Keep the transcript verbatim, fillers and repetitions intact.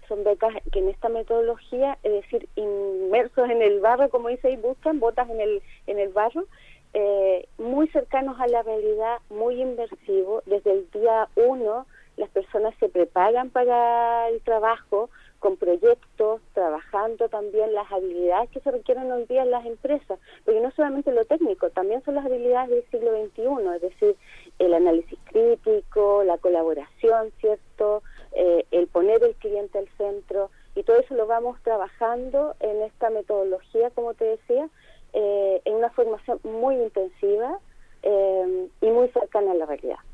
son becas que en esta metodología, es decir, inmersos en el barro, como dice ahí, buscan botas en el, en el barro, eh, muy cercanos a la realidad, muy inmersivo. Desde el día uno las personas se preparan para el trabajo, con proyectos, trabajando también las habilidades que se requieren hoy día en las empresas, porque no solamente lo técnico, también son las habilidades del siglo veintiuno, es decir, el análisis crítico, la colaboración, ¿cierto?, eh, el poner el cliente al centro, y todo eso lo vamos trabajando en esta metodología, como te decía, eh, en una formación muy intensiva eh, y muy cercana a la realidad.